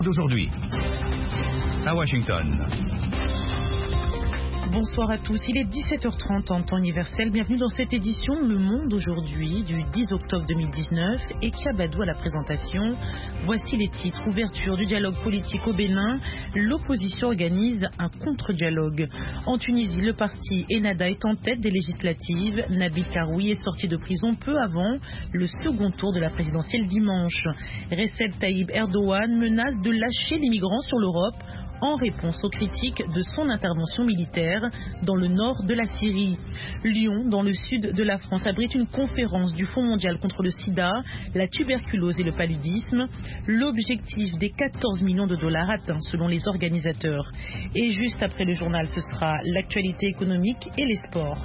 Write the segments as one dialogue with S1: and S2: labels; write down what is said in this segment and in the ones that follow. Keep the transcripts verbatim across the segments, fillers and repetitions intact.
S1: D'aujourd'hui, à Washington.
S2: Bonsoir à tous, il est dix-sept heures trente en temps universel. Bienvenue dans cette édition Le Monde aujourd'hui du dix octobre deux mille dix-neuf. Et Kiabadou à la présentation. Voici les titres. Ouverture du dialogue politique au Bénin. L'opposition organise un contre-dialogue. En Tunisie, le parti Ennahda est en tête des législatives. Nabil Karoui est sorti de prison peu avant le second tour de la présidentielle dimanche. Recep Tayyip Erdogan menace de lâcher les migrants sur l'Europe en réponse aux critiques de son intervention militaire dans le nord de la Syrie. Lyon, dans le sud de la France, abrite une conférence du Fonds mondial contre le sida, la tuberculose et le paludisme. L'objectif des quatorze millions de dollars atteint selon les organisateurs. Et juste après le journal, ce sera l'actualité économique et les sports.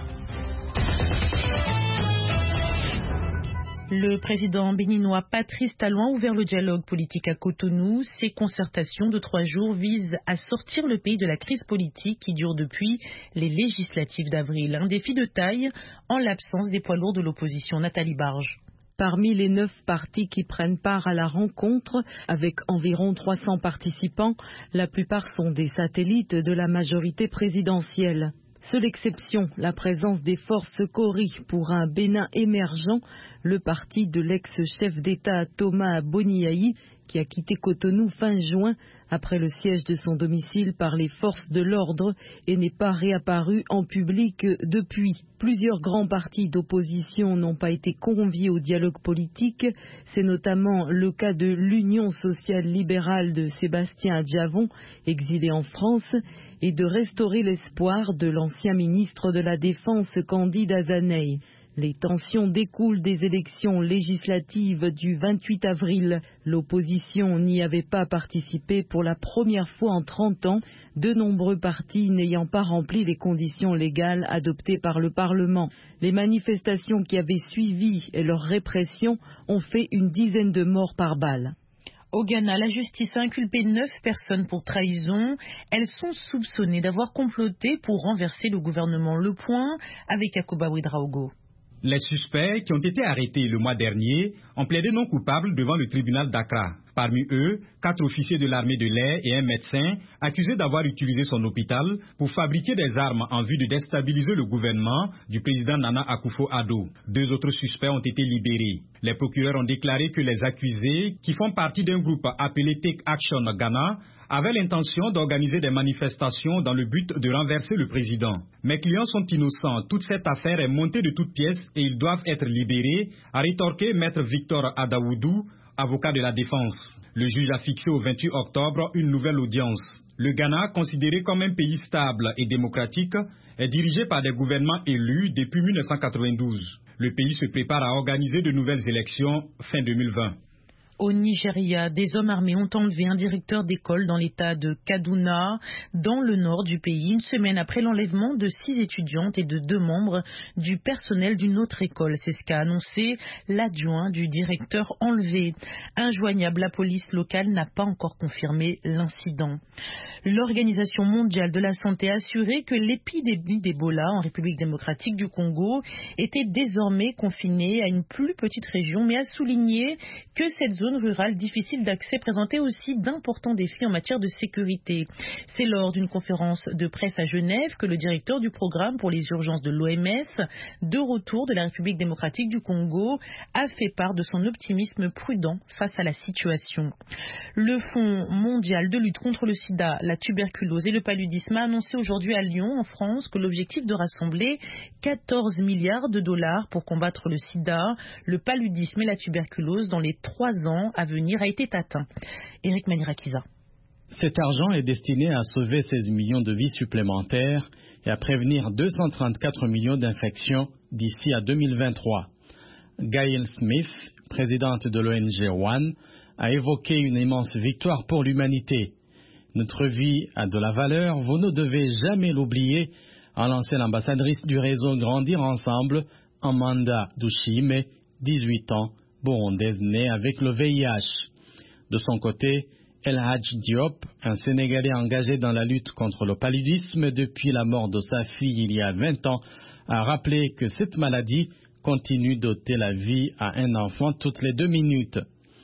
S2: Le président béninois Patrice Talon a ouvert le dialogue politique à Cotonou. Ces concertations de trois jours visent à sortir le pays de la crise politique qui dure depuis les législatives d'avril. Un défi de taille en l'absence des poids lourds de l'opposition. Nathalie Barge.
S3: Parmi les neuf partis qui prennent part à la rencontre, avec environ trois cents participants, la plupart sont des satellites de la majorité présidentielle. Seule exception, la présence des forces Cori pour un Bénin émergent, le parti de l'ex-chef d'État Thomas Boniaï, qui a quitté Cotonou fin juin après le siège de son domicile par les forces de l'ordre et n'est pas réapparu en public depuis. Plusieurs grands partis d'opposition n'ont pas été conviés au dialogue politique. C'est notamment le cas de l'Union sociale libérale de Sébastien Adjavon, exilé en France, et de Restaurer l'espoir de l'ancien ministre de la Défense Candide Azaney. Les tensions découlent des élections législatives du vingt-huit avril. L'opposition n'y avait pas participé pour la première fois en trente ans, de nombreux partis n'ayant pas rempli les conditions légales adoptées par le Parlement. Les manifestations qui avaient suivi et leur répression ont fait une dizaine de morts par balle.
S2: Au Ghana, la justice a inculpé neuf personnes pour trahison. Elles sont soupçonnées d'avoir comploté pour renverser le gouvernement. Le Point avec Yakuba Ouedraogo.
S4: Les suspects qui ont été arrêtés le mois dernier ont plaidé non coupables devant le tribunal d'Accra. Parmi eux, quatre officiers de l'armée de l'air et un médecin accusés d'avoir utilisé son hôpital pour fabriquer des armes en vue de déstabiliser le gouvernement du président Nana Akufo-Addo. Deux autres suspects ont été libérés. Les procureurs ont déclaré que les accusés, qui font partie d'un groupe appelé Take Action Ghana, avaient l'intention d'organiser des manifestations dans le but de renverser le président. Mes clients sont innocents. Toute cette affaire est montée de toutes pièces et ils doivent être libérés, a rétorqué maître Victor Adaoudou, avocat de la défense. Le juge a fixé au vingt-huit octobre une nouvelle audience. Le Ghana, considéré comme un pays stable et démocratique, est dirigé par des gouvernements élus depuis mille neuf cent quatre-vingt-douze. Le pays se prépare à organiser de nouvelles élections fin deux mille vingt.
S2: Au Nigeria, des hommes armés ont enlevé un directeur d'école dans l'état de Kaduna, dans le nord du pays, une semaine après l'enlèvement de six étudiantes et de deux membres du personnel d'une autre école. C'est ce qu'a annoncé l'adjoint du directeur enlevé. Injoignable, la police locale n'a pas encore confirmé l'incident. L'Organisation mondiale de la santé a assuré que l'épidémie d'Ebola en République démocratique du Congo était désormais confinée à une plus petite région, mais a souligné que cette zone rurale difficile d'accès présentait aussi d'importants défis en matière de sécurité. C'est lors d'une conférence de presse à Genève que le directeur du programme pour les urgences de l'O M S, de retour de la République démocratique du Congo, a fait part de son optimisme prudent face à la situation. Le Fonds mondial de lutte contre le sida, la tuberculose et le paludisme a annoncé aujourd'hui à Lyon, en France, que l'objectif de rassembler quatorze milliards de dollars pour combattre le sida, le paludisme et la tuberculose dans les trois ans à venir a été atteint. Éric Manirakiza.
S5: Cet argent est destiné à sauver seize millions de vies supplémentaires et à prévenir deux cent trente-quatre millions d'infections d'ici à deux mille vingt-trois. Gail Smith, présidente de l'O N G One, a évoqué une immense victoire pour l'humanité. Notre vie a de la valeur, vous ne devez jamais l'oublier, a lancé l'ambassadrice du réseau Grandir Ensemble, Amanda Dushime, dix-huit ans, burundaise née avec le V I H. De son côté, El Hadj Diop, un Sénégalais engagé dans la lutte contre le paludisme depuis la mort de sa fille il y a vingt ans, a rappelé que cette maladie continue d'ôter la vie à un enfant toutes les deux minutes.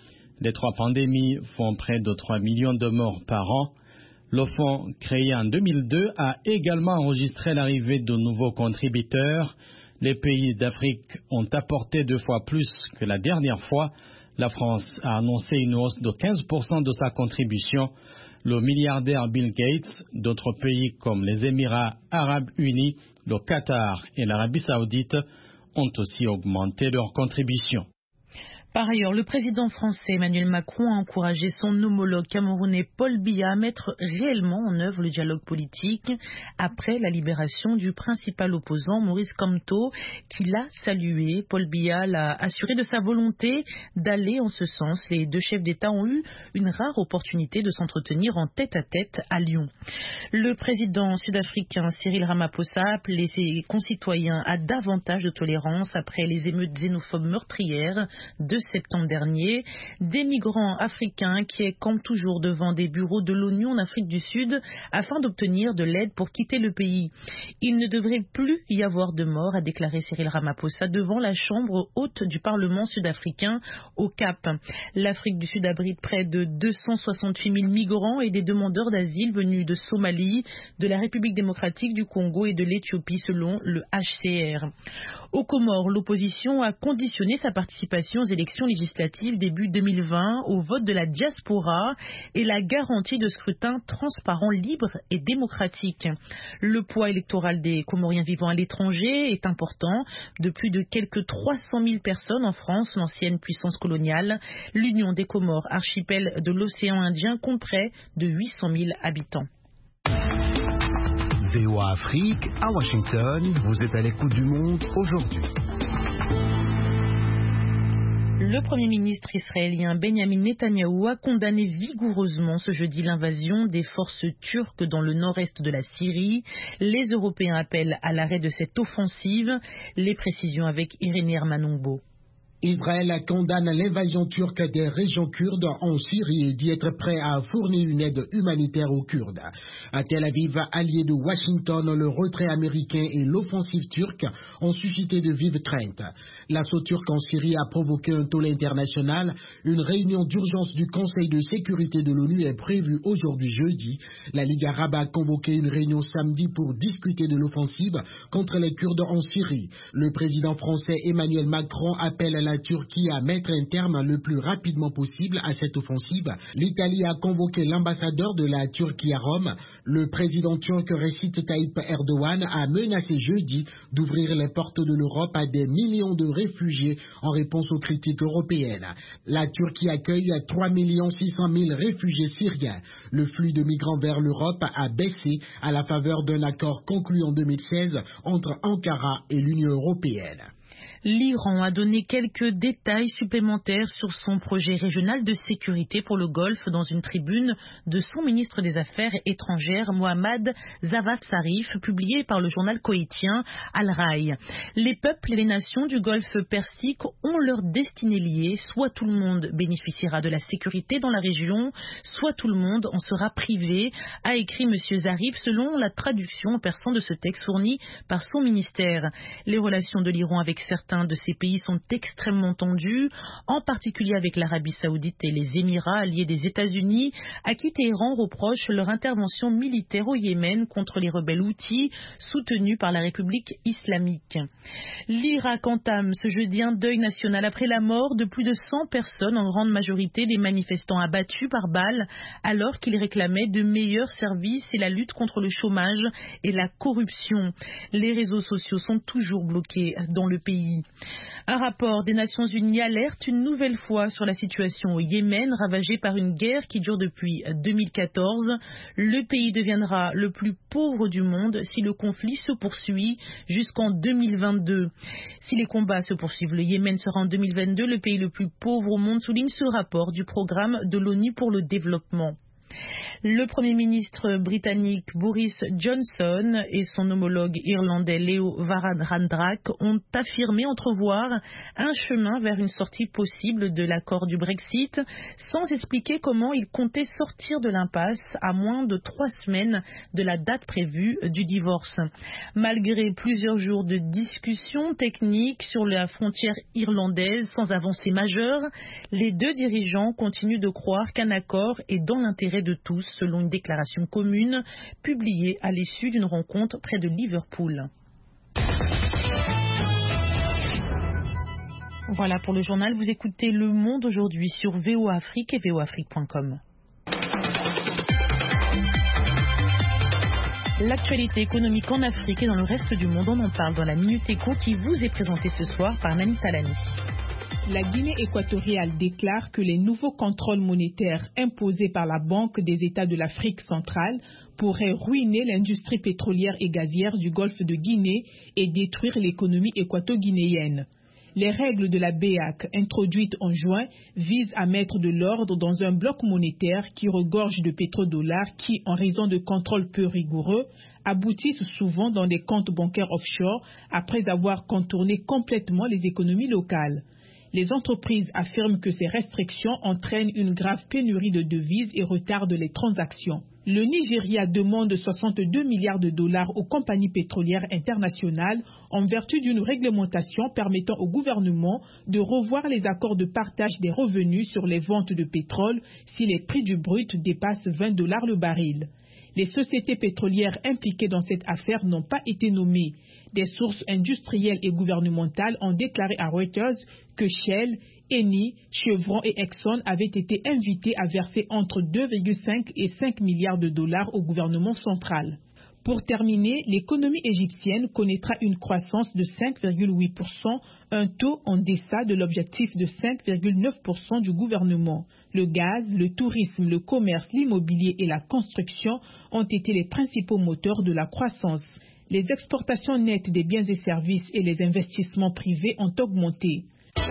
S5: Les trois pandémies font près de trois millions de morts par an. Le fonds, créé en deux mille deux, a également enregistré l'arrivée de nouveaux contributeurs. Les pays d'Afrique ont apporté deux fois plus que la dernière fois. La France a annoncé une hausse de quinze pour cent de sa contribution. Le milliardaire Bill Gates, d'autres pays comme les Émirats arabes unis, le Qatar et l'Arabie saoudite ont aussi augmenté leur contribution.
S2: Par ailleurs, le président français Emmanuel Macron a encouragé son homologue camerounais Paul Biya à mettre réellement en œuvre le dialogue politique après la libération du principal opposant Maurice Kamto, qui l'a salué. Paul Biya l'a assuré de sa volonté d'aller en ce sens. Les deux chefs d'État ont eu une rare opportunité de s'entretenir en tête-à-tête à Lyon. Le président sud-africain Cyril Ramaphosa a appelé ses concitoyens à davantage de tolérance après les émeutes xénophobes meurtrières de septembre dernier. Des migrants africains qui campent toujours devant des bureaux de l'ONU en Afrique du Sud afin d'obtenir de l'aide pour quitter le pays. Il ne devrait plus y avoir de morts, a déclaré Cyril Ramaphosa devant la chambre haute du Parlement sud-africain au Cap. L'Afrique du Sud abrite près de deux cent soixante-huit mille migrants et des demandeurs d'asile venus de Somalie, de la République démocratique du Congo et de l'Éthiopie selon le H C R. Aux Comores, l'opposition a conditionné sa participation aux élections législatives début deux mille vingt au vote de la diaspora et la garantie de scrutin transparent, libre et démocratique. Le poids électoral des Comoriens vivant à l'étranger est important, de plus de quelques trois cent mille personnes en France, l'ancienne puissance coloniale. L'Union des Comores, archipel de l'océan Indien, compte près de huit cent mille habitants.
S6: V O A Afrique, à Washington, vous êtes à l'écoute du monde aujourd'hui.
S2: Le Premier ministre israélien Benjamin Netanyahou a condamné vigoureusement ce jeudi l'invasion des forces turques dans le nord-est de la Syrie. Les Européens appellent à l'arrêt de cette offensive. Les précisions avec Irénée Hermanongbo.
S7: Israël condamne l'invasion turque des régions kurdes en Syrie et dit être prêt à fournir une aide humanitaire aux Kurdes. À Tel Aviv, allié de Washington, le retrait américain et l'offensive turque ont suscité de vives craintes. L'assaut turc en Syrie a provoqué un tollé international. Une réunion d'urgence du Conseil de sécurité de l'ONU est prévue aujourd'hui jeudi. La Ligue arabe a convoqué une réunion samedi pour discuter de l'offensive contre les Kurdes en Syrie. Le président français Emmanuel Macron appelle la La Turquie à mettre un terme le plus rapidement possible à cette offensive. L'Italie a convoqué l'ambassadeur de la Turquie à Rome. Le président turc Recep Tayyip Erdogan a menacé jeudi d'ouvrir les portes de l'Europe à des millions de réfugiés en réponse aux critiques européennes. La Turquie accueille trois millions six cent mille réfugiés syriens. Le flux de migrants vers l'Europe a baissé à la faveur d'un accord conclu en deux mille seize entre Ankara et l'Union européenne.
S2: L'Iran a donné quelques détails supplémentaires sur son projet régional de sécurité pour le Golfe dans une tribune de son ministre des Affaires étrangères, Mohammad Javad Zarif, publiée par le journal koweïtien Al-Rai. Les peuples et les nations du Golfe Persique ont leur destinée liée. Soit tout le monde bénéficiera de la sécurité dans la région, soit tout le monde en sera privé, a écrit M. Zarif selon la traduction en persan de ce texte fourni par son ministère. Les relations de l'Iran avec certains de ces pays sont extrêmement tendus, en particulier avec l'Arabie saoudite et les Émirats alliés des États-Unis, à qui Téhéran reproche leur intervention militaire au Yémen contre les rebelles houthis soutenus par la République islamique. L'Irak entame ce jeudi un deuil national après la mort de plus de cent personnes, en grande majorité des manifestants abattus par balles, alors qu'ils réclamaient de meilleurs services et la lutte contre le chômage et la corruption. Les réseaux sociaux sont toujours bloqués dans le pays. Un rapport des Nations Unies alerte une nouvelle fois sur la situation au Yémen, ravagée par une guerre qui dure depuis deux mille quatorze. Le pays deviendra le plus pauvre du monde si le conflit se poursuit jusqu'en deux mille vingt-deux. Si les combats se poursuivent, le Yémen sera en deux mille vingt-deux le pays le plus pauvre au monde, souligne ce rapport du programme de l'ONU pour le développement. Le Premier ministre britannique Boris Johnson et son homologue irlandais Leo Varadkar ont affirmé entrevoir un chemin vers une sortie possible de l'accord du Brexit, sans expliquer comment ils comptaient sortir de l'impasse à moins de trois semaines de la date prévue du divorce. Malgré plusieurs jours de discussions techniques sur la frontière irlandaise sans avancée majeure, les deux dirigeants continuent de croire qu'un accord est dans l'intérêt de tous, selon une déclaration commune publiée à l'issue d'une rencontre près de Liverpool. Voilà pour le journal. Vous écoutez Le Monde aujourd'hui sur V O A Afrique et V O Afrique point com. L'actualité économique en Afrique et dans le reste du monde, on en parle dans la Minute Éco qui vous est présentée ce soir par Nani Talani.
S8: La Guinée équatoriale déclare que les nouveaux contrôles monétaires imposés par la Banque des États de l'Afrique centrale pourraient ruiner l'industrie pétrolière et gazière du golfe de Guinée et détruire l'économie équato-guinéenne. Les règles de la B A C introduites en juin visent à mettre de l'ordre dans un bloc monétaire qui regorge de pétrodollars qui, en raison de contrôles peu rigoureux, aboutissent souvent dans des comptes bancaires offshore après avoir contourné complètement les économies locales. Les entreprises affirment que ces restrictions entraînent une grave pénurie de devises et retardent les transactions. Le Nigeria demande soixante-deux milliards de dollars aux compagnies pétrolières internationales en vertu d'une réglementation permettant au gouvernement de revoir les accords de partage des revenus sur les ventes de pétrole si les prix du brut dépassent vingt dollars le baril. Les sociétés pétrolières impliquées dans cette affaire n'ont pas été nommées. Des sources industrielles et gouvernementales ont déclaré à Reuters que Shell, Eni, Chevron et Exxon avaient été invités à verser entre deux virgule cinq et cinq milliards de dollars au gouvernement central. Pour terminer, l'économie égyptienne connaîtra une croissance de cinq virgule huit pour cent, un taux en deçà de l'objectif de cinq virgule neuf pour cent du gouvernement. Le gaz, le tourisme, le commerce, l'immobilier et la construction ont été les principaux moteurs de la croissance. Les exportations nettes des biens et services et les investissements privés ont augmenté.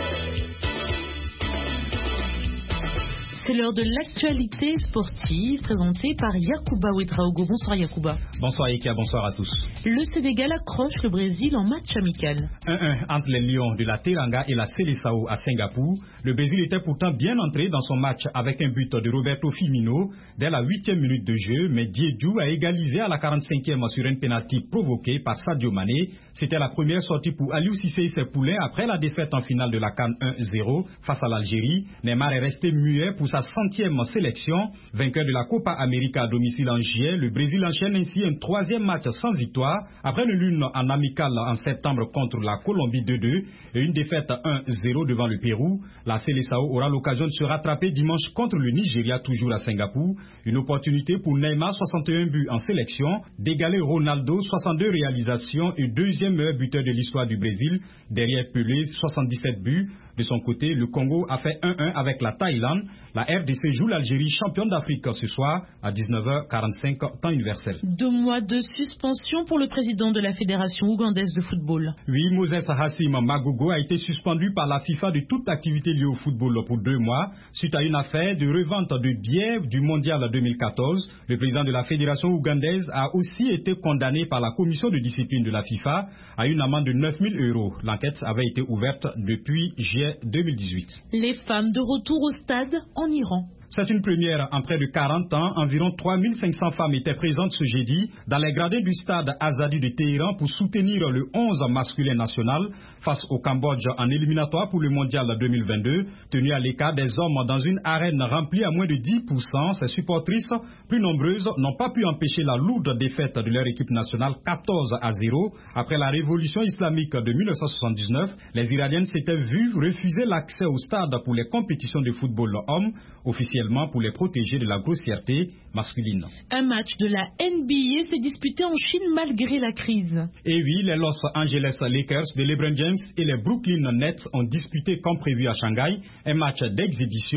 S2: C'est l'heure de l'actualité sportive présentée par Yacouba Ouedraogo. Bonsoir Yacouba.
S4: Bonsoir Ika, bonsoir à tous.
S2: Le Sénégal accroche le Brésil en match amical.
S4: un un entre les Lions de la Teranga et la Seleção à Singapour. Le Brésil était pourtant bien entré dans son match avec un but de Roberto Firmino dès la huitième minute de jeu, mais Diédhiou a égalisé à la quarante-cinquième sur un penalty provoqué par Sadio Mané. C'était la première sortie pour Aliou Cissé et ses poulains après la défaite en finale de la CAN un zéro face à l'Algérie. Neymar est resté muet pour sa centième sélection. Vainqueur de la Copa América à domicile en juillet, le Brésil enchaîne ainsi un troisième match sans victoire après une lune en amical en septembre contre la Colombie deux deux et une défaite un zéro devant le Pérou. La Seleção aura l'occasion de se rattraper dimanche contre le Nigeria, toujours à Singapour. Une opportunité pour Neymar, soixante et un buts en sélection, d'égaler Ronaldo, soixante-deux réalisations et deuxième meilleur buteur de l'histoire du Brésil, derrière Pelé, soixante-dix-sept buts. De son côté, le Congo a fait un un avec la Thaïlande. La R D C joue l'Algérie, championne d'Afrique ce soir à dix-neuf heures quarante-cinq, temps universel.
S2: Deux mois de suspension pour le président de la Fédération ougandaise de football.
S4: Oui, Moses Hassim Magogo a été suspendu par la FIFA de toute activité liée au football pour deux mois suite à une affaire de revente de billets du mondial deux mille quatorze. Le président de la Fédération ougandaise a aussi été condamné par la commission de discipline de la FIFA à une amende de neuf mille euros. L'enquête avait été ouverte depuis juillet deux mille dix-huit.
S2: Les femmes de retour au stade en Iran.
S4: C'est une première en près de quarante ans. Environ trois mille cinq cents femmes étaient présentes ce jeudi dans les gradins du stade Azadi de Téhéran pour soutenir le onze masculin national face au Cambodge en éliminatoire pour le mondial deux mille vingt-deux. Tenu à l'écart des hommes dans une arène remplie à moins de dix pour cent, ces supportrices plus nombreuses n'ont pas pu empêcher la lourde défaite de leur équipe nationale quatorze à zéro. Après la révolution islamique de mille neuf cent soixante-dix-neuf, les Iraniennes s'étaient vues refuser l'accès au stade pour les compétitions de football homme, officiellement pour les protéger de la grossièreté masculine.
S2: Un match de la N B A s'est disputé en Chine malgré la crise.
S4: Et oui, les Los Angeles Lakers de LeBron James et les Brooklyn Nets ont disputé comme prévu à Shanghai un match d'exhibition.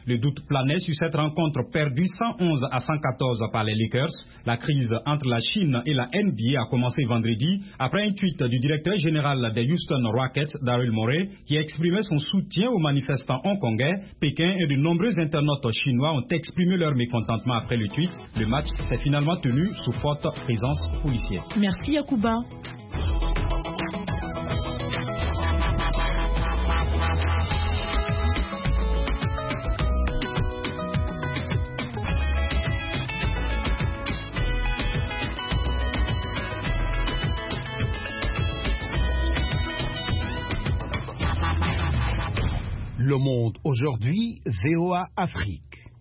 S4: Le doute planait sur cette rencontre perdue cent onze à cent quatorze par les Lakers. La crise entre la Chine et la N B A a commencé vendredi après un tweet du directeur général des Houston Rockets, Daryl Morey, qui exprimait son soutien aux manifestants hongkongais. Pékin et de nombreux internautes chinois ont exprimé leur mécontentement après le tweet. Le match s'est finalement tenu sous forte présence policière.
S2: Merci Yacouba.
S6: Le Monde aujourd'hui, V O A Afrique.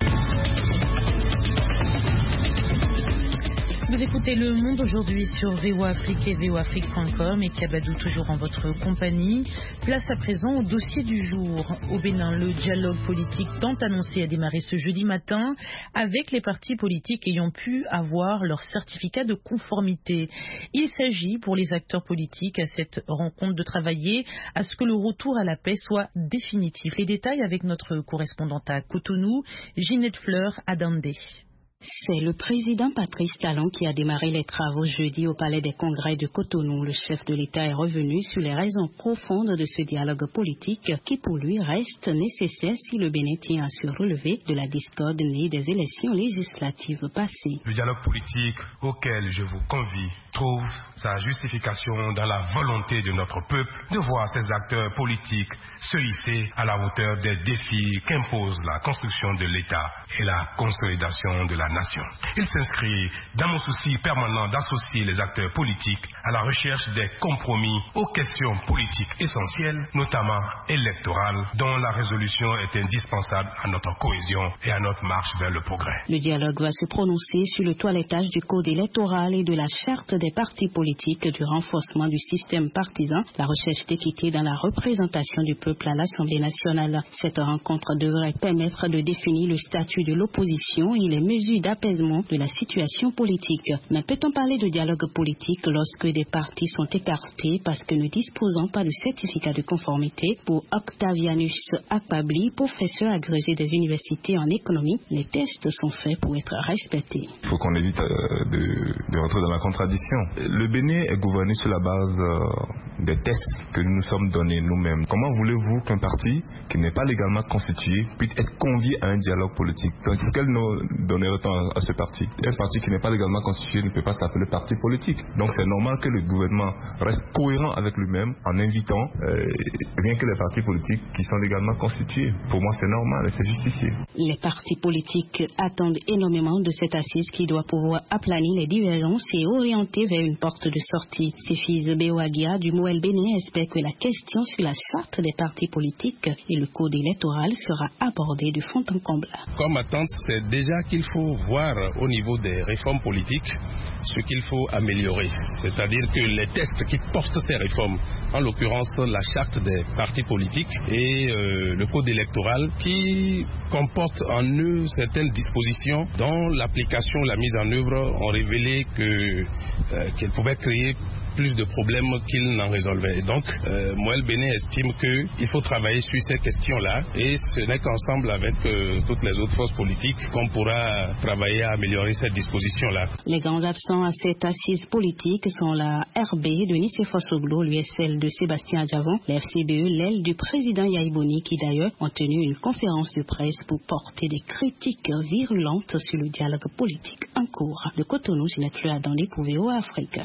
S2: Vous écoutez Le Monde aujourd'hui sur V O A Afrique et V O A Afrique point com et Kabadou toujours en votre compagnie. Place à présent au dossier du jour. Au Bénin, le dialogue politique tant annoncé a démarré ce jeudi matin avec les partis politiques ayant pu avoir leur certificat de conformité. Il s'agit pour les acteurs politiques à cette rencontre de travailler à ce que le retour à la paix soit définitif. Les détails avec notre correspondante à Cotonou, Ginette Fleur Adandé.
S9: C'est le président Patrice Talon qui a démarré les travaux jeudi au Palais des Congrès de Cotonou. Le chef de l'État est revenu sur les raisons profondes de ce dialogue politique qui pour lui reste nécessaire si le Bénin tient à se relever de la discorde née des élections législatives passées.
S10: Le dialogue politique auquel je vous convie trouve sa justification dans la volonté de notre peuple de voir ses acteurs politiques se hisser à la hauteur des défis qu'impose la construction de l'État et la consolidation de la nation. Il s'inscrit dans mon souci permanent d'associer les acteurs politiques à la recherche des compromis aux questions politiques essentielles, notamment électorales, dont la résolution est indispensable à notre cohésion et à notre marche vers le progrès.
S9: Le dialogue va se prononcer sur le toilettage du code électoral et de la charte des partis politiques, du renforcement du système partisan, la recherche d'équité dans la représentation du peuple à l'Assemblée nationale. Cette rencontre devrait permettre de définir le statut de l'opposition et les mesures d'apaisement de la situation politique. Mais peut-on parler de dialogue politique lorsque des partis sont écartés parce que ne disposant pas de certificat de conformité? Pour Octavianus Akpabli, professeur agrégé des universités en économie, les tests sont faits pour être respectés.
S11: Il faut qu'on évite euh, de, de rentrer dans la contradiction. Le Bénin est gouverné sur la base euh, des tests que nous nous sommes donnés nous-mêmes. Comment voulez-vous qu'un parti qui n'est pas légalement constitué puisse être convié à un dialogue politique? Donc, quel nom donnerait-on à, à ce parti? Un parti qui n'est pas légalement constitué ne peut pas s'appeler parti politique. Donc, c'est normal que le gouvernement reste cohérent avec lui-même en invitant euh, rien que les partis politiques qui sont légalement constitués. Pour moi, c'est normal et c'est justifié.
S9: Les partis politiques attendent énormément de cette assise qui doit pouvoir aplanir les divergences et orienter vers une porte de sortie. Sefis Beoagia du Moël Bénin espère que la question sur la charte des partis politiques et le code électoral sera abordée de fond en comble.
S12: Comme attente, c'est déjà qu'il faut voir au niveau des réformes politiques ce qu'il faut améliorer. C'est-à-dire que les tests qui portent ces réformes, en l'occurrence la charte des partis politiques et euh, le code électoral qui comportent en eux certaines dispositions dont l'application, la mise en œuvre ont révélé que, euh, qu'elles pouvaient créer plus de problèmes qu'il n'en résolvait. Et donc, euh, Moël Bénin estime qu'il faut travailler sur ces questions-là et ce n'est qu'ensemble avec euh, toutes les autres forces politiques qu'on pourra travailler à améliorer cette disposition-là.
S9: Les grands absents à cette assise politique sont la R B de Nicéphore Oglo, l'U S L de Sébastien Adjavon, la F C B E, l'aile du président Yaïboni, qui d'ailleurs ont tenu une conférence de presse pour porter des critiques virulentes sur le dialogue politique en cours. De Cotonou, Ginette Fleur Adandé pour V O A Afrique.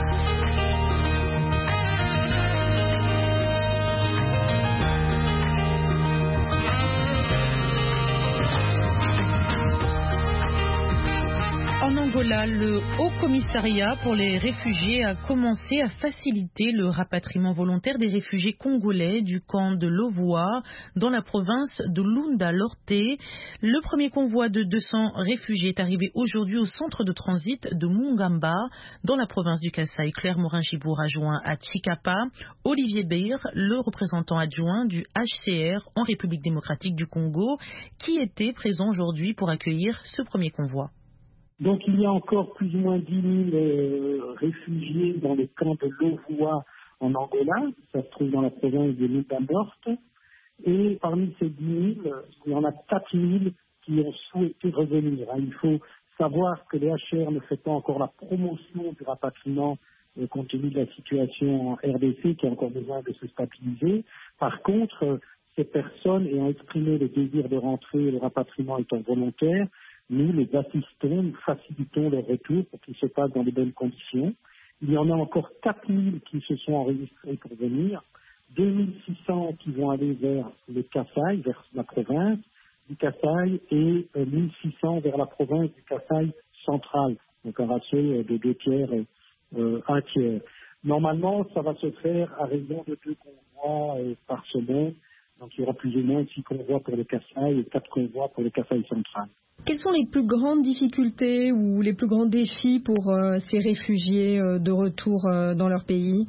S2: En Angola, le Haut Commissariat pour les réfugiés a commencé à faciliter le rapatriement volontaire des réfugiés congolais du camp de Lovoa dans la province de Lunda-Lorté. Le premier convoi de deux cents réfugiés est arrivé aujourd'hui au centre de transit de Mungamba dans la province du Kasaï. Claire Morin-Gibour a joint à Chikapa Olivier Beir, le représentant adjoint du H C R en République démocratique du Congo, qui était présent aujourd'hui pour accueillir ce premier convoi.
S13: Donc il y a encore plus ou moins dix mille euh, réfugiés dans le camp de Lovoa en Angola. Ça se trouve dans la province de Lunda-Norte. Et parmi ces dix mille, il y en a quatre mille qui ont souhaité revenir. Il faut savoir que les H R ne fait pas encore la promotion du rapatriement euh, compte tenu de la situation en R D C qui a encore besoin de se stabiliser. Par contre, euh, ces personnes ayant exprimé le désir de rentrer, le rapatriement étant volontaire, nous les assistons, nous facilitons leur retour pour qu'ils se passent dans de bonnes conditions. Il y en a encore quatre mille qui se sont enregistrés pour venir, deux mille six cents qui vont aller vers le Kasaï, vers la province du Kasaï, et euh, mille six cents vers la province du Kasaï central, donc un ratio de deux tiers et euh, un tiers. Normalement, ça va se faire à raison de deux convois euh, par semaine, donc il y aura plus ou moins six convois pour le Kasaï et quatre convois pour le Kasaï central.
S14: Quelles sont les plus grandes difficultés ou les plus grands défis pour euh, ces réfugiés euh, de retour euh, dans leur pays?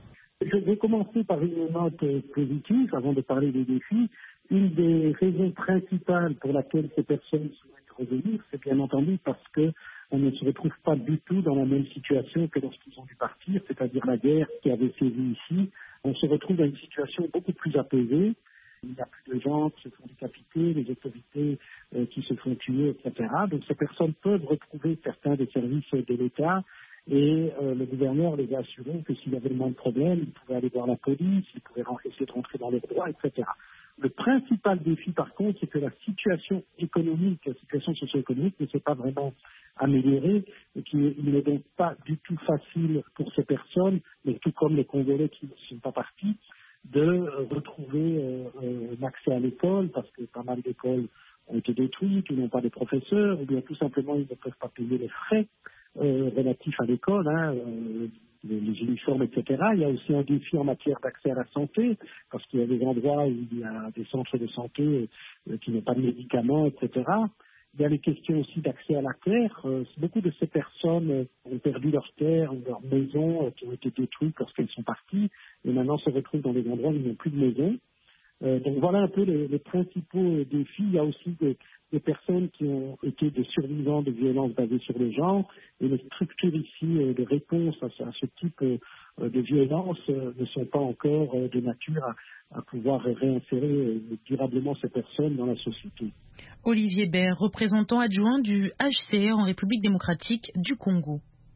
S13: Je vais commencer par une note positive avant de parler des défis. Une des raisons principales pour laquelle ces personnes souhaitent revenir, c'est bien entendu parce qu'on ne se retrouve pas du tout dans la même situation que lorsqu'ils ont dû partir, c'est-à-dire la guerre qui avait sévi ici. On se retrouve dans une situation beaucoup plus apaisée. Il n'y a plus de gens qui se font décapiter, les autorités euh, qui se font tuer, et cetera. Donc ces personnes peuvent retrouver certains des services de l'État et euh, le gouverneur les a assurés que s'il y avait le moins de problèmes, ils pouvaient aller voir la police, ils pouvaient essayer de rentrer dans leurs droits, et cetera. Le principal défi, par contre, c'est que la situation économique, la situation socio-économique ne s'est pas vraiment améliorée et qu'il n'est donc pas du tout facile pour ces personnes, mais tout comme les Congolais qui ne sont pas partis, de retrouver euh, un accès à l'école, parce que pas mal d'écoles ont été détruites, ils n'ont pas de professeurs, ou bien tout simplement ils ne peuvent pas payer les frais euh, relatifs à l'école, hein, euh, les, les uniformes, et cetera. Il y a aussi un défi en matière d'accès à la santé, parce qu'il y a des endroits où il y a des centres de santé euh, qui n'ont pas de médicaments, et cetera. Il y a les questions aussi d'accès à la terre. Euh, beaucoup de ces personnes euh, ont perdu leur terre, leurs maisons euh, qui ont été détruites lorsqu'elles sont parties et maintenant se retrouvent dans des endroits où ils n'ont plus de maison. Euh, donc voilà un peu les, les principaux euh, défis. Il y a aussi des, des personnes qui ont été des survivants de violences basées sur le genre et les structures ici euh, de réponse à ce, à ce type euh, de violence euh, ne sont pas encore euh, de nature à, à pouvoir réinsérer euh, durablement ces personnes dans la société.
S2: Olivier Baird, représentant adjoint du H C R en République démocratique du Congo.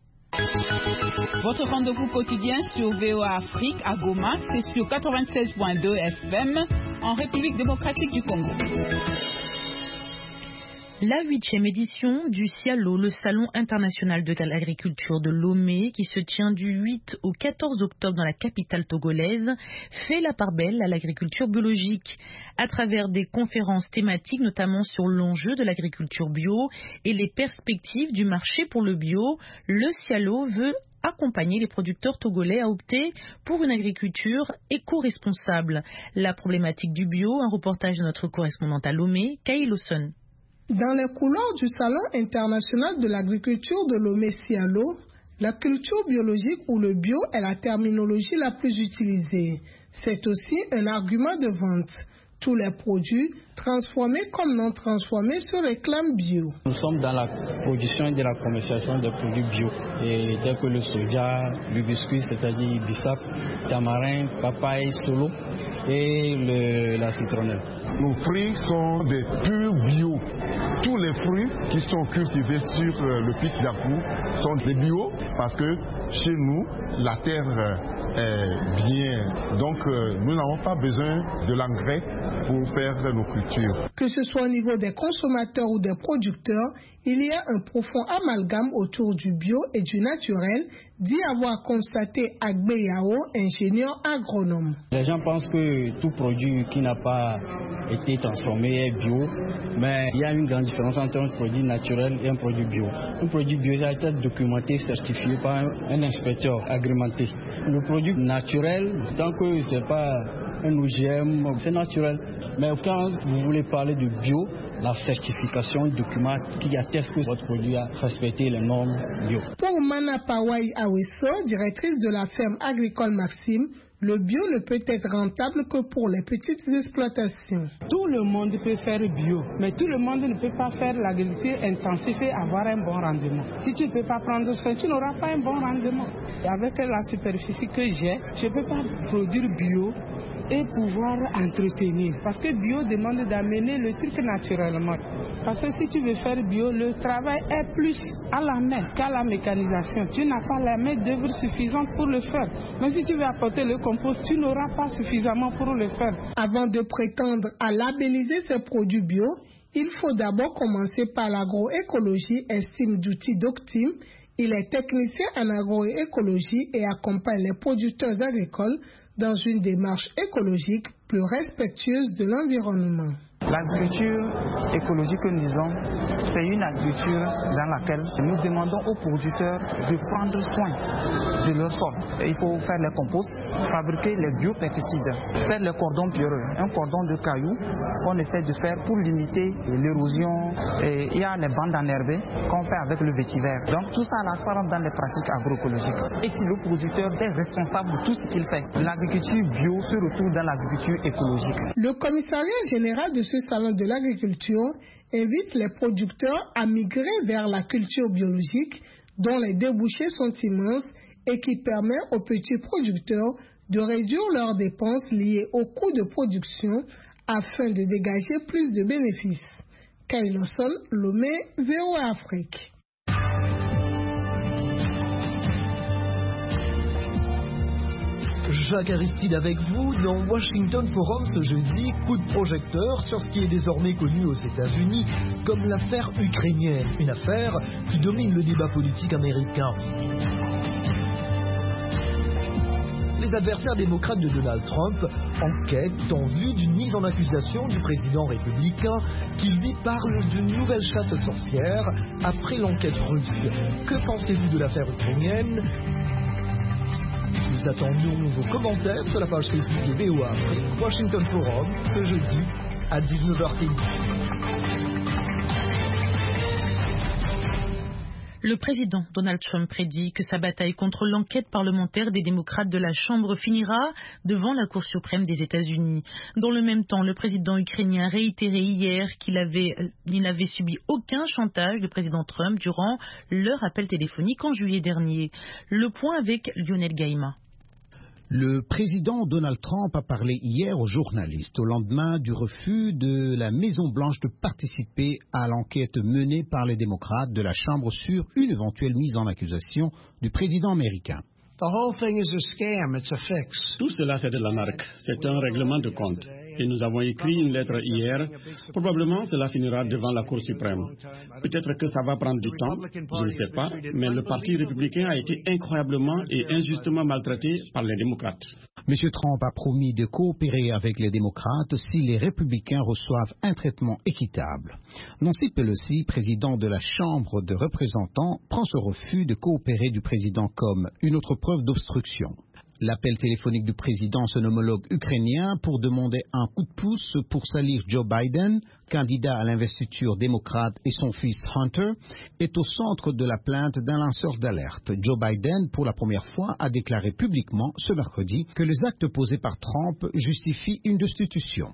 S8: Votre rendez-vous quotidien sur V O A Afrique à Goma, c'est sur quatre-vingt-seize virgule deux F M en République démocratique du Congo.
S2: La huitième édition du Cialo, le Salon international de l'agriculture de Lomé, qui se tient du huit au quatorze octobre dans la capitale togolaise, fait la part belle à l'agriculture biologique. À travers des conférences thématiques, notamment sur l'enjeu de l'agriculture bio et les perspectives du marché pour le bio, le Cialo veut accompagner les producteurs togolais à opter pour une agriculture éco-responsable. La problématique du bio, un reportage de notre correspondante à Lomé, Kay Lawson.
S15: Dans les couloirs du Salon international de l'agriculture de Lomé-Cialo, la culture biologique ou le bio est la terminologie la plus utilisée. C'est aussi un argument de vente. Tous les produits, transformés comme non transformés, se réclament bio.
S16: Nous sommes dans la production et de la commercialisation des produits bio, et tels que le soja, le biscuit, c'est-à-dire bissap, tamarin, papaye, solo et le, la citronnelle.
S17: Nos fruits sont des purs bio. Tous les fruits qui sont cultivés sur le pic d'Akou sont des bio parce que chez nous, la terre est bien. Donc, nous n'avons pas besoin de l'engrais pour faire nos cultures.
S15: Que ce soit au niveau des consommateurs ou des producteurs, il y a un profond amalgame autour du bio et du naturel, dit avoir constaté Agbe Yao, ingénieur agronome.
S16: Les gens pensent que tout produit qui n'a pas été transformé est bio, mais il y a une grande différence entre un produit naturel et un produit bio. Un produit bio a été documenté, certifié par un inspecteur agrémenté. Le produit naturel, tant que ce n'est pas un O G M, c'est naturel. Mais quand vous voulez parler de bio, la certification, le document qui atteste que votre produit a respecté les normes bio.
S15: Pour Mana Pawai Aweso, directrice de la ferme agricole Maxime, le bio ne peut être rentable que pour les petites exploitations.
S18: Tout le monde peut faire bio, mais tout le monde ne peut pas faire l'agriculture intensive et avoir un bon rendement. Si tu ne peux pas prendre soin, tu n'auras pas un bon rendement. Et avec la superficie que j'ai, je ne peux pas produire bio et pouvoir entretenir. Parce que bio demande d'amener le truc naturellement. Parce que si tu veux faire bio, le travail est plus à la main qu'à la mécanisation. Tu n'as pas la main d'œuvre suffisante pour le faire. Mais si tu veux apporter le compost, tu n'auras pas suffisamment pour le faire.
S15: Avant de prétendre à labelliser ces produits bio, il faut d'abord commencer par l'agroécologie, estime d'outils d'Octime. Il est technicien en agroécologie et accompagne les producteurs agricoles dans une démarche écologique plus respectueuse de l'environnement.
S19: L'agriculture écologique que nous avons, c'est une agriculture dans laquelle nous demandons aux producteurs de prendre soin de leur sol. Il faut faire les composts, fabriquer les biopesticides, faire les cordons pierreux, un cordon de cailloux qu'on essaie de faire pour limiter l'érosion. Et il y a les bandes enherbées qu'on fait avec le vétiver. Donc tout ça, là, ça rentre dans les pratiques agroécologiques. Et si le producteur est responsable de tout ce qu'il fait, l'agriculture bio se retrouve dans l'agriculture écologique.
S15: Le commissariat général de ce salon de l'agriculture invite les producteurs à migrer vers la culture biologique dont les débouchés sont immenses et qui permet aux petits producteurs de réduire leurs dépenses liées au coût de production afin de dégager plus de bénéfices. Kyle Lawson, Lomé, V O A Afrique.
S20: Jacques Aristide avec vous dans Washington Forum ce jeudi, coup de projecteur sur ce qui est désormais connu aux États-Unis comme l'affaire ukrainienne, une affaire qui domine le débat politique américain. Les adversaires démocrates de Donald Trump enquêtent en vue d'une mise en accusation du président républicain qui lui parle d'une nouvelle chasse aux sorcières après l'enquête russe. Que pensez-vous de l'affaire ukrainienne ? Nous attendons vos commentaires sur la page Facebook de V O A Afrique, Washington Forum, ce jeudi à dix-neuf heures trente.
S2: Le président Donald Trump prédit que sa bataille contre l'enquête parlementaire des démocrates de la Chambre finira devant la Cour suprême des États-Unis. Dans le même temps, le président ukrainien a réitéré hier qu'il avait, il n'avait subi aucun chantage du président Trump durant leur appel téléphonique en juillet dernier. Le point avec Lionel Gaïma.
S21: Le président Donald Trump a parlé hier aux journalistes au lendemain du refus de la Maison-Blanche de participer à l'enquête menée par les démocrates de la Chambre sur une éventuelle mise en accusation du président américain.
S22: The whole thing is a scam, it's a fix.
S23: Tout cela, c'est de la marque. C'est un règlement de compte. Et nous avons écrit une lettre hier. Probablement, cela finira devant la Cour suprême. Peut-être que ça va prendre du temps, je ne sais pas, mais le Parti républicain a été incroyablement et injustement maltraité par les démocrates.
S21: M. Trump a promis de coopérer avec les démocrates si les républicains reçoivent un traitement équitable. Nancy Pelosi, président de la Chambre de représentants, prend ce refus de coopérer du président comme une autre preuve d'obstruction. L'appel téléphonique du président, son homologue ukrainien, pour demander un coup de pouce pour salir Joe Biden, candidat à l'investiture démocrate, et son fils Hunter, est au centre de la plainte d'un lanceur d'alerte. Joe Biden, pour la première fois, a déclaré publiquement ce mercredi que les actes posés par Trump justifient une destitution.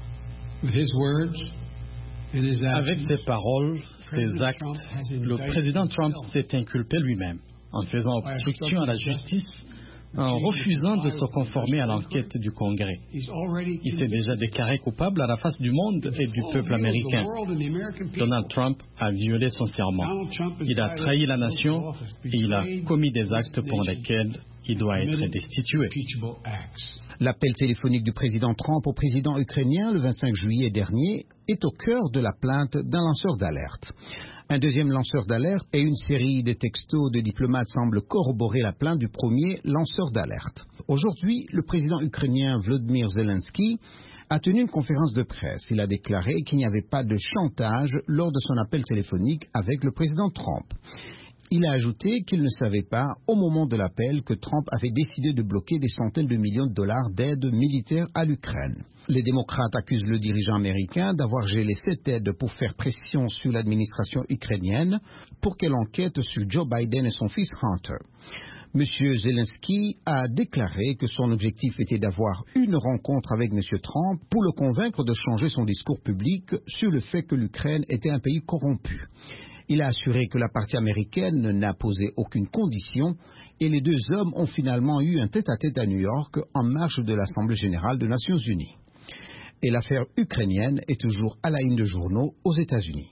S5: Avec ses paroles, ses actes, le président Trump s'est inculpé lui-même en faisant obstruction à la justice, en refusant de se conformer à l'enquête du Congrès. Il s'est déjà déclaré coupable à la face du monde et du peuple américain. Donald Trump a violé son serment. Il a trahi la nation et il a commis des actes pour lesquels il doit être destitué.
S21: L'appel téléphonique du président Trump au président ukrainien le vingt-cinq juillet dernier est au cœur de la plainte d'un lanceur d'alerte. Un deuxième lanceur d'alerte et une série de textos de diplomates semblent corroborer la plainte du premier lanceur d'alerte. Aujourd'hui, le président ukrainien Volodymyr Zelensky a tenu une conférence de presse. Il a déclaré qu'il n'y avait pas de chantage lors de son appel téléphonique avec le président Trump. Il a ajouté qu'il ne savait pas, au moment de l'appel, que Trump avait décidé de bloquer des centaines de millions de dollars d'aide militaire à l'Ukraine. Les démocrates accusent le dirigeant américain d'avoir gelé cette aide pour faire pression sur l'administration ukrainienne pour qu'elle enquête sur Joe Biden et son fils Hunter. M. Zelensky a déclaré que son objectif était d'avoir une rencontre avec M. Trump pour le convaincre de changer son discours public sur le fait que l'Ukraine était un pays corrompu. Il a assuré que la partie américaine n'a posé aucune condition et les deux hommes ont finalement eu un tête-à-tête à New York en marge de l'Assemblée générale des Nations unies. Et l'affaire ukrainienne est toujours à la une de journaux aux États-Unis.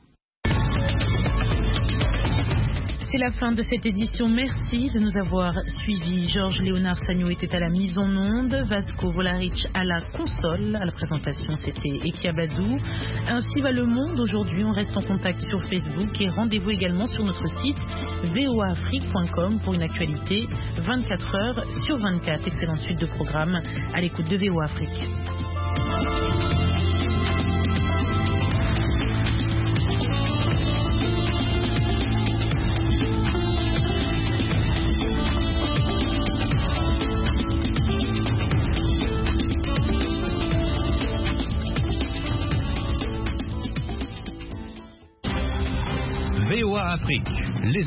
S2: C'est la fin de cette édition. Merci de nous avoir suivis. Georges Léonard Sagno était à la mise en onde, Vasco Volaric à la console. À la présentation, c'était Ekia Badou. Ainsi va le monde aujourd'hui. On reste en contact sur Facebook et rendez-vous également sur notre site v o a afrique point com pour une actualité vingt-quatre heures sur vingt-quatre. Excellente suite de programme à l'écoute de V O A Afrique.
S1: V O A Afrique.